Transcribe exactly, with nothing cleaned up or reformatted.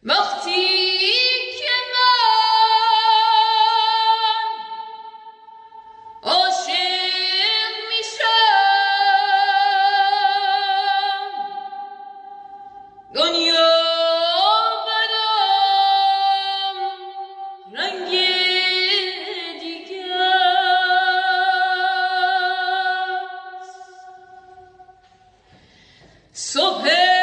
وقتی که من عاشق میشم دنیا برام رنگ دیگه است. صبح